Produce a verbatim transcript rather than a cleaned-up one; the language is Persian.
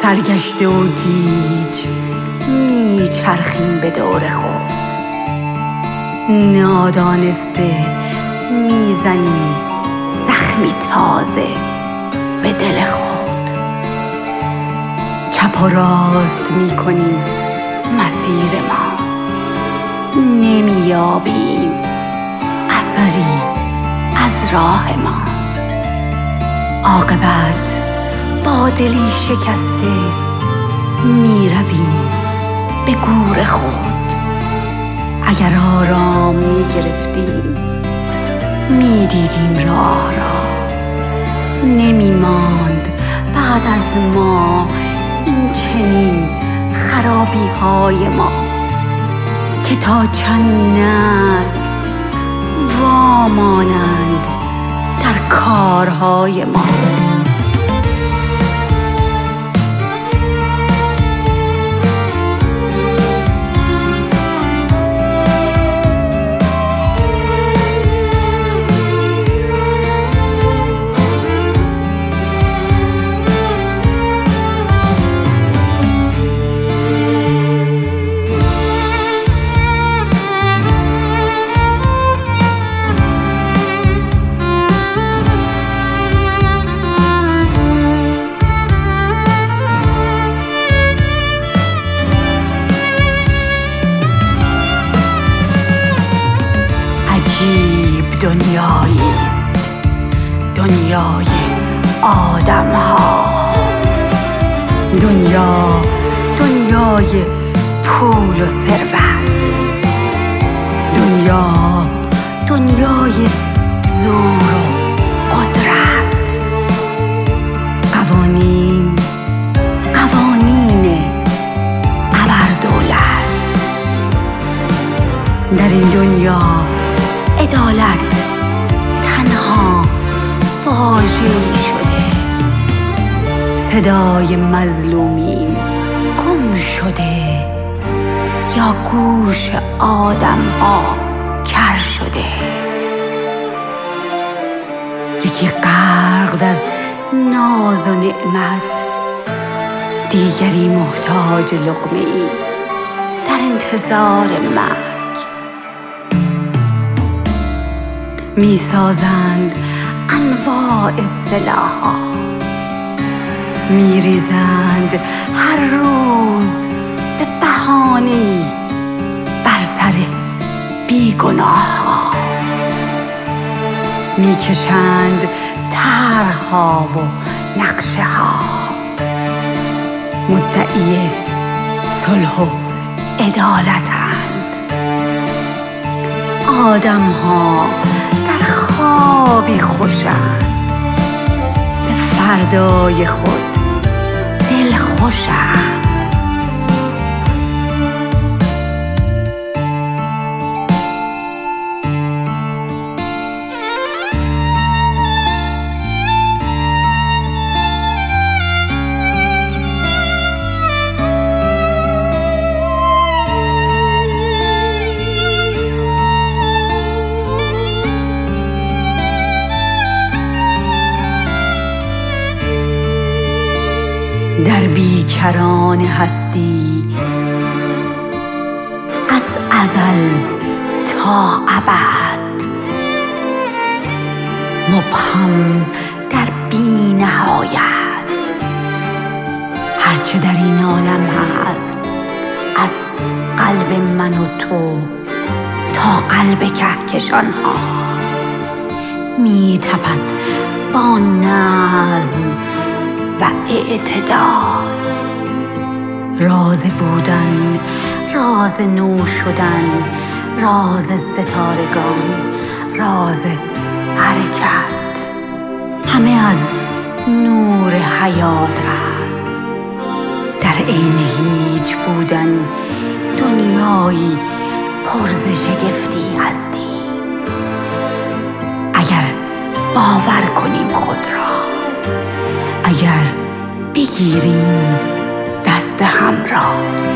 سرگشته و گیج میچرخیم به دور خود، نادانسته میزنیم زخمی تازه به دل خود. چپ و راست میکنیم مسیر ما، نمییابیم اثری از راه ما. عاقبت با دلی شکسته میرویم به گور خود. اگر آرام میگرفتیم میدیدیم راه را، نمیماند بعد از ما این چنین خرابی های ما که تا چند نسل وامانند در کارهای ما. عجیب دنیایی است دنیای آدم ها. دنیا دنیای پول و ثروت، دنیا دنیای زور و قدرت. قوانین قوانین ابردولت. در این دنیا عدالت تنها واژه‌ای شده، صدای مظلومین گم شده یا گوش آدم ها کر شده. یکی غرق در ناز و نعمت، دیگری محتاج لقمه ای در انتظار مرگ. می سازند انواع سلاح‌ها، می ریزند هر روز به بهانه‌ای بر سر بیگناه‌ها. می کشند طرح‌ها و نقشه‌ها، مدعی صلح و عدالتند. آدم‌ها در خوابی خوشند، به فردای خود دل خوشند. در بیکران هستی از ازل تا ابد، مبهم در بی نهایت. هرچه در این عالم هست از قلب من و تو تا قلب کهکشان ها می تپد با نظم و اعتدال. راز بودن، راز نو شدن، راز ستارگان، راز حرکت، همه از نور حیات است. در عین هیچ بودن دنیایی پر ز شگفتی هستیم. اگر باور کنیم خود را، اگر بگیریم دست هم را.